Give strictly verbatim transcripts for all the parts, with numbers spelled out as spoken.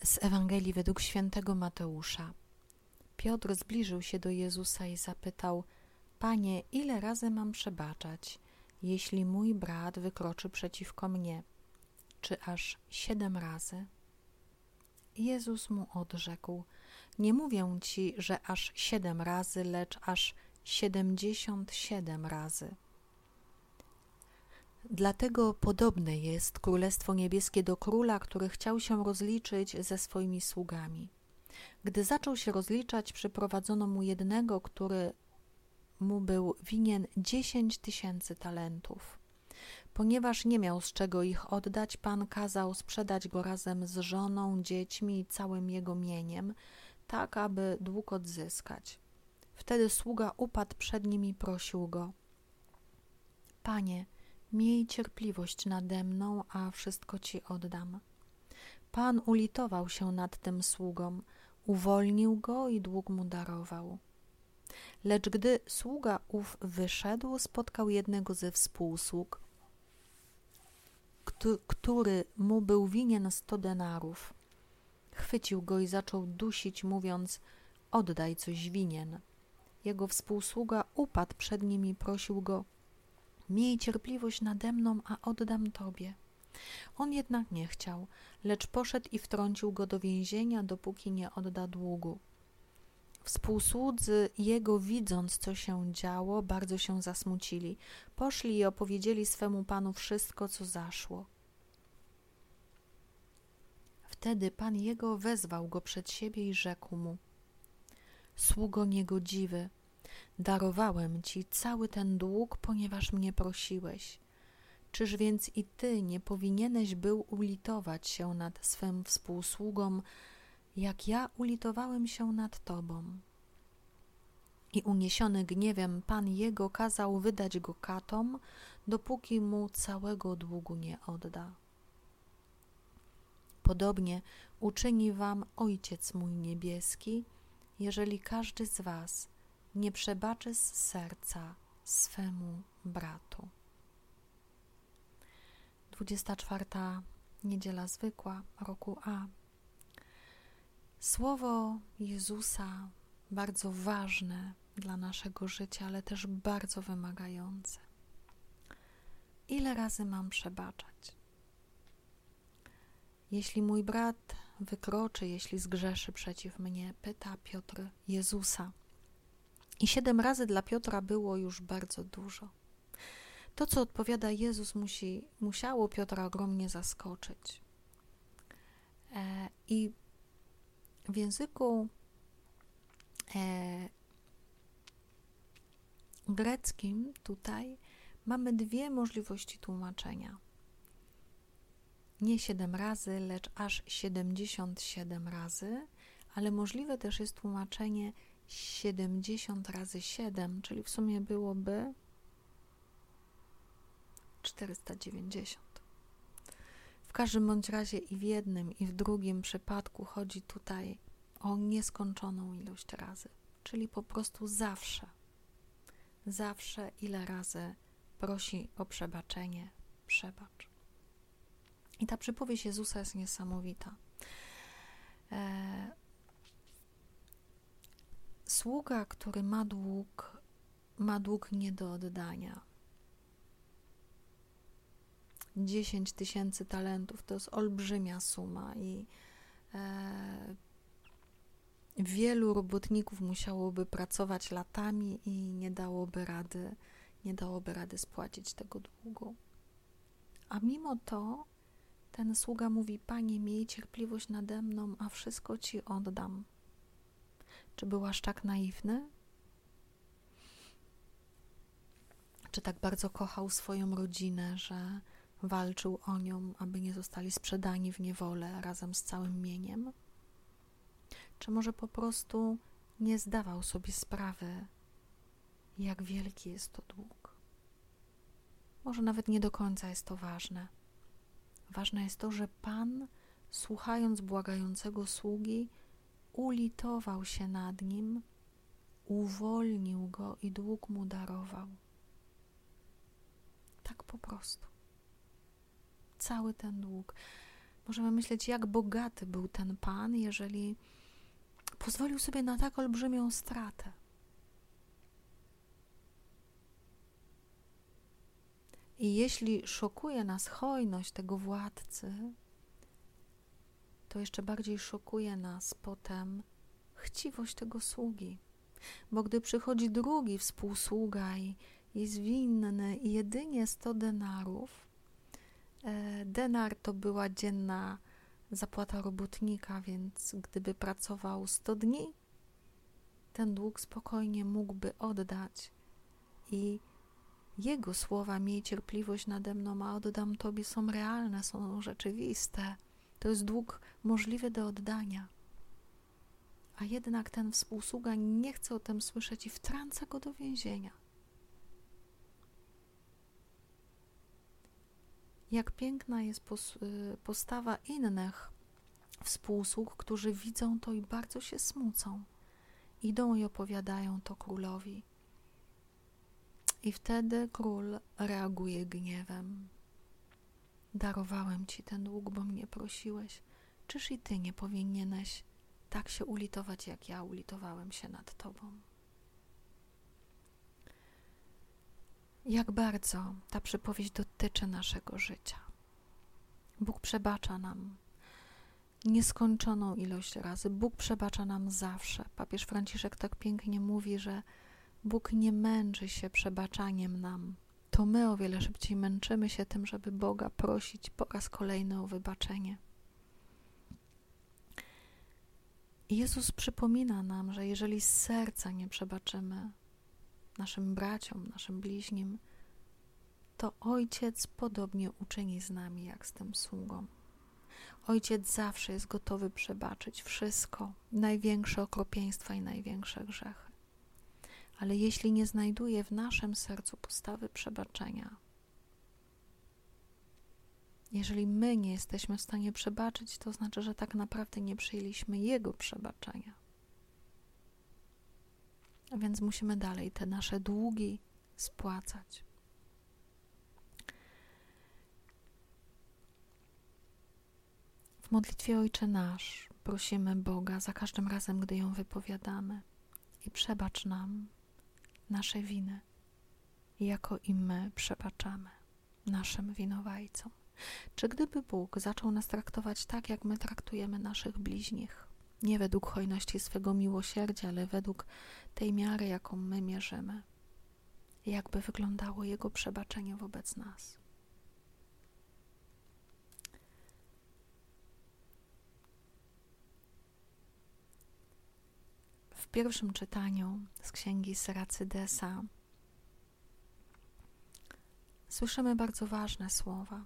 Z Ewangelii według świętego Mateusza. Piotr zbliżył się do Jezusa i zapytał: Panie, ile razy mam przebaczać, jeśli mój brat wykroczy przeciwko mnie? Czy aż siedem razy? Jezus mu odrzekł: Nie mówię ci, że aż siedem razy, lecz aż siedemdziesiąt siedem razy. Dlatego podobne jest Królestwo Niebieskie do króla, który chciał się rozliczyć ze swoimi sługami. Gdy zaczął się rozliczać, przyprowadzono mu jednego, który mu był winien dziesięć tysięcy talentów. Ponieważ nie miał z czego ich oddać, Pan kazał sprzedać go razem z żoną, dziećmi i całym jego mieniem, tak aby dług odzyskać. Wtedy sługa upadł przed nim i prosił go: Panie, miej cierpliwość nade mną, a wszystko ci oddam. Pan ulitował się nad tym sługą, uwolnił go i dług mu darował. Lecz gdy sługa ów wyszedł, spotkał jednego ze współsług, który mu był winien sto denarów. Chwycił go i zaczął dusić, mówiąc: oddaj, coś winien. Jego współsługa upadł przed nim i prosił go: miej cierpliwość nade mną, a oddam tobie. On jednak nie chciał, lecz poszedł i wtrącił go do więzienia, dopóki nie odda długu. Współsłudzy jego, widząc, co się działo, bardzo się zasmucili. Poszli i opowiedzieli swemu panu wszystko, co zaszło. Wtedy pan jego wezwał go przed siebie i rzekł mu: sługo niegodziwy, darowałem ci cały ten dług, ponieważ mnie prosiłeś. Czyż więc i ty nie powinieneś był ulitować się nad swym współsługą, jak ja ulitowałem się nad tobą? I uniesiony gniewem pan jego kazał wydać go katom, dopóki mu całego długu nie odda. Podobnie uczyni wam Ojciec mój niebieski, jeżeli każdy z was nie przebaczy z serca swemu bratu. Dwudziesta czwarta niedziela zwykła roku A. Słowo Jezusa bardzo ważne dla naszego życia, ale też bardzo wymagające. Ile razy mam przebaczać? Jeśli mój brat wykroczy, jeśli zgrzeszy przeciw mnie, pyta Piotr Jezusa. I siedem razy dla Piotra było już bardzo dużo. To, co odpowiada Jezus, musi, musiało Piotra ogromnie zaskoczyć. E, I w języku e, greckim tutaj mamy dwie możliwości tłumaczenia. Nie siedem razy, lecz aż siedemdziesiąt siedem razy, ale możliwe też jest tłumaczenie siedemdziesiąt razy siedem, czyli w sumie byłoby czterysta dziewięćdziesiąt. W każdym bądź razie i w jednym, i w drugim przypadku chodzi tutaj o nieskończoną ilość razy, czyli po prostu zawsze, zawsze ile razy prosi o przebaczenie, przebacz. I ta przypowieść Jezusa jest niesamowita. E, sługa, który ma dług, ma dług nie do oddania. dziesięć tysięcy talentów to jest olbrzymia suma i e, wielu robotników musiałoby pracować latami i nie dałoby rady, nie dałoby rady spłacić tego długu. A mimo to ten sługa mówi: Panie, miej cierpliwość nade mną, a wszystko ci oddam. Czy był aż tak naiwny? Czy tak bardzo kochał swoją rodzinę, że walczył o nią, aby nie zostali sprzedani w niewolę razem z całym mieniem? Czy może po prostu nie zdawał sobie sprawy, jak wielki jest to dług? Może nawet nie do końca jest to ważne. Ważne jest to, że Pan, słuchając błagającego sługi, ulitował się nad nim, uwolnił go i dług mu darował. Tak po prostu. Cały ten dług. Możemy myśleć, jak bogaty był ten Pan, jeżeli pozwolił sobie na tak olbrzymią stratę. I jeśli szokuje nas hojność tego władcy, to jeszcze bardziej szokuje nas potem chciwość tego sługi. Bo gdy przychodzi drugi współsługa i jest winny jedynie sto denarów, denar to była dzienna zapłata robotnika, więc gdyby pracował sto dni, ten dług spokojnie mógłby oddać i jego słowa miej cierpliwość nade mną, a oddam Tobie są realne, są rzeczywiste. To jest dług możliwy do oddania. A jednak ten współsługa nie chce o tym słyszeć i wtrąca go do więzienia. Jak piękna jest postawa innych współsług, którzy widzą to i bardzo się smucą. Idą i opowiadają to królowi. I wtedy król reaguje gniewem. Darowałem ci ten dług, bo mnie prosiłeś. Czyż i ty nie powinieneś tak się ulitować, jak ja ulitowałem się nad tobą? Jak bardzo ta przypowieść dotyczy naszego życia. Bóg przebacza nam nieskończoną ilość razy. Bóg przebacza nam zawsze. Papież Franciszek tak pięknie mówi, że Bóg nie męczy się przebaczaniem nam. To my o wiele szybciej męczymy się tym, żeby Boga prosić po raz kolejny o wybaczenie. I Jezus przypomina nam, że jeżeli z serca nie przebaczymy naszym braciom, naszym bliźnim, to Ojciec podobnie uczyni z nami, jak z tym sługą. Ojciec zawsze jest gotowy przebaczyć wszystko, największe okropieństwa i największe grzechy. Ale jeśli nie znajduje w naszym sercu postawy przebaczenia, jeżeli my nie jesteśmy w stanie przebaczyć, to znaczy, że tak naprawdę nie przyjęliśmy Jego przebaczenia. A więc musimy dalej te nasze długi spłacać. W modlitwie Ojcze Nasz prosimy Boga za każdym razem, gdy ją wypowiadamy, i przebacz nam nasze winy, jako i my przebaczamy naszym winowajcom. Czy gdyby Bóg zaczął nas traktować tak, jak my traktujemy naszych bliźnich, nie według hojności swego miłosierdzia, ale według tej miary, jaką my mierzymy, jakby wyglądało Jego przebaczenie wobec nas? W pierwszym czytaniu z księgi Syracydesa słyszymy bardzo ważne słowa.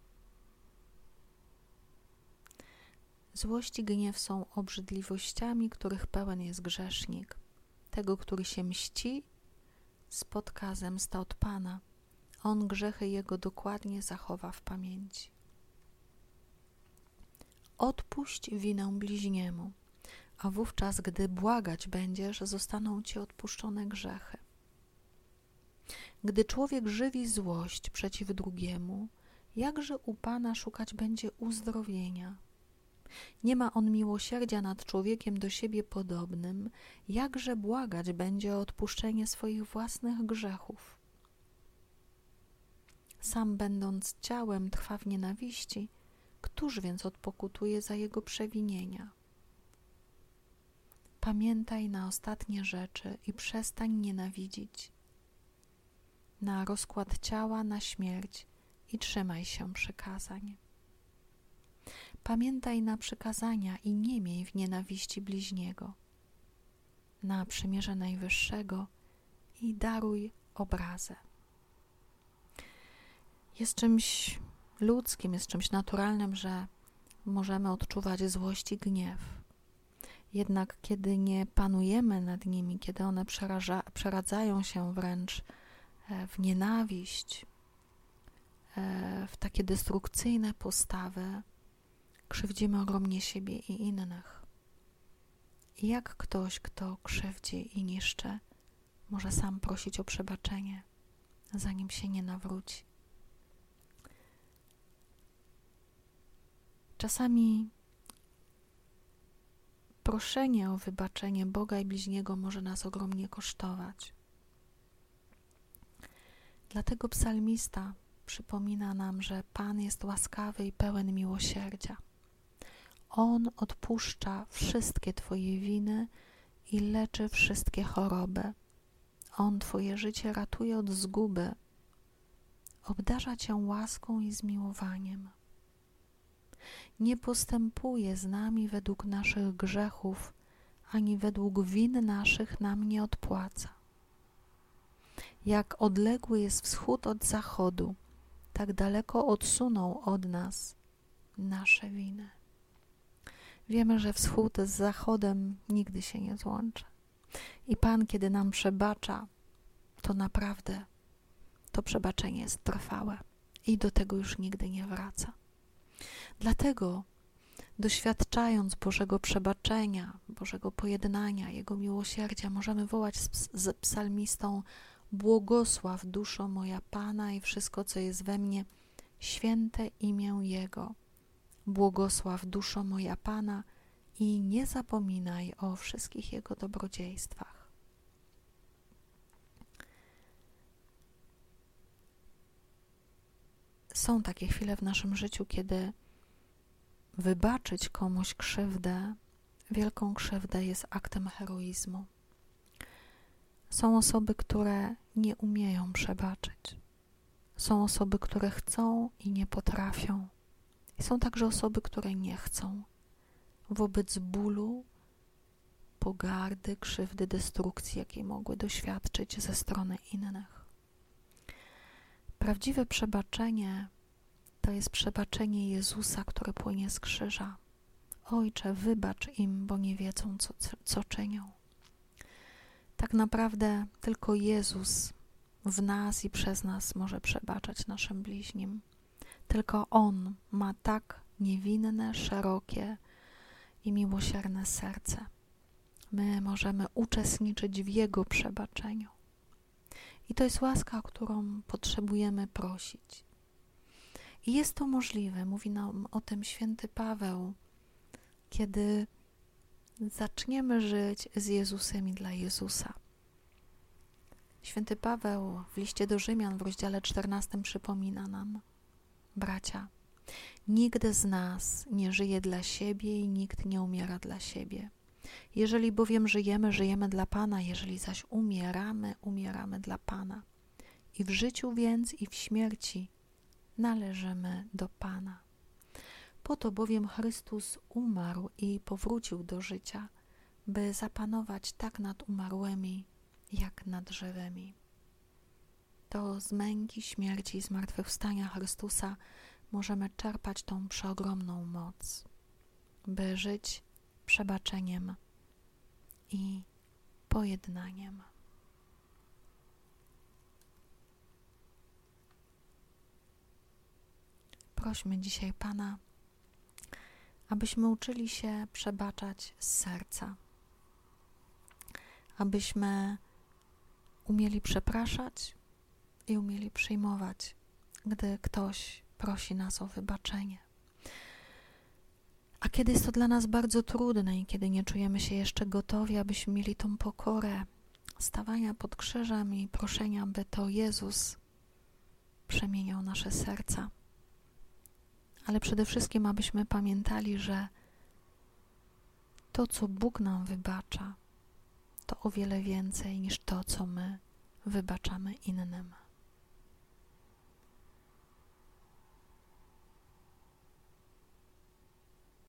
Złość i gniew są obrzydliwościami, których pełen jest grzesznik. Tego, który się mści, spotka zemsta od Pana. On grzechy jego dokładnie zachowa w pamięci. Odpuść winę bliźniemu, a wówczas, gdy błagać będziesz, zostaną ci odpuszczone grzechy. Gdy człowiek żywi złość przeciw drugiemu, jakże u Pana szukać będzie uzdrowienia? Nie ma on miłosierdzia nad człowiekiem do siebie podobnym, jakże błagać będzie o odpuszczenie swoich własnych grzechów. Sam będąc ciałem trwa w nienawiści, któż więc odpokutuje za jego przewinienia? Pamiętaj na ostatnie rzeczy i przestań nienawidzić. Na rozkład ciała, na śmierć i trzymaj się przykazań. Pamiętaj na przykazania i nie miej w nienawiści bliźniego. Na przymierze Najwyższego i daruj obrazę. Jest czymś ludzkim, jest czymś naturalnym, że możemy odczuwać złość i gniew. Jednak kiedy nie panujemy nad nimi, kiedy one przeraża, przeradzają się wręcz w nienawiść, w takie destrukcyjne postawy, krzywdzimy ogromnie siebie i innych. I jak ktoś, kto krzywdzi i niszczy, może sam prosić o przebaczenie, zanim się nie nawróci? Czasami proszenie o wybaczenie Boga i bliźniego może nas ogromnie kosztować. Dlatego psalmista przypomina nam, że Pan jest łaskawy i pełen miłosierdzia. On odpuszcza wszystkie Twoje winy i leczy wszystkie choroby. On Twoje życie ratuje od zguby. Obdarza Cię łaską i zmiłowaniem. Nie postępuje z nami według naszych grzechów, ani według win naszych nam nie odpłaca. Jak odległy jest wschód od zachodu, tak daleko odsunął od nas nasze winy. Wiemy, że wschód z zachodem nigdy się nie złączy. I Pan, kiedy nam przebacza, to naprawdę to przebaczenie jest trwałe i do tego już nigdy nie wraca. Dlatego, doświadczając Bożego przebaczenia, Bożego pojednania, Jego miłosierdzia, możemy wołać z, z psalmistą: błogosław duszo moja Pana i wszystko, co jest we mnie, święte imię Jego. Błogosław duszo moja Pana i nie zapominaj o wszystkich Jego dobrodziejstwach. Są takie chwile w naszym życiu, kiedy wybaczyć komuś krzywdę, wielką krzywdę, jest aktem heroizmu. Są osoby, które nie umieją przebaczyć. Są osoby, które chcą i nie potrafią. I są także osoby, które nie chcą. Wobec bólu, pogardy, krzywdy, destrukcji, jakiej mogły doświadczyć ze strony innych. Prawdziwe przebaczenie to jest przebaczenie Jezusa, które płynie z krzyża. Ojcze, wybacz im, bo nie wiedzą, co, co czynią. Tak naprawdę tylko Jezus w nas i przez nas może przebaczać naszym bliźnim. Tylko On ma tak niewinne, szerokie i miłosierne serce. My możemy uczestniczyć w Jego przebaczeniu. I to jest łaska, o którą potrzebujemy prosić. I jest to możliwe, mówi nam o tym święty Paweł, kiedy zaczniemy żyć z Jezusem i dla Jezusa. Święty Paweł w liście do Rzymian w rozdziale czternastym przypomina nam: bracia, nikt z nas nie żyje dla siebie i nikt nie umiera dla siebie. Jeżeli bowiem żyjemy, żyjemy dla Pana, jeżeli zaś umieramy, umieramy dla Pana. I w życiu więc i w śmierci należymy do Pana. Po to bowiem Chrystus umarł i powrócił do życia, by zapanować tak nad umarłymi, jak nad żywymi. To z męki, śmierci i zmartwychwstania Chrystusa możemy czerpać tą przeogromną moc, by żyć przebaczeniem i pojednaniem. Prośmy dzisiaj Pana, abyśmy uczyli się przebaczać z serca, abyśmy umieli przepraszać i umieli przyjmować, gdy ktoś prosi nas o wybaczenie. A kiedy jest to dla nas bardzo trudne i kiedy nie czujemy się jeszcze gotowi, abyśmy mieli tą pokorę stawania pod krzyżem i proszenia, by to Jezus przemieniał nasze serca. Ale przede wszystkim, abyśmy pamiętali, że to, co Bóg nam wybacza, to o wiele więcej niż to, co my wybaczamy innym.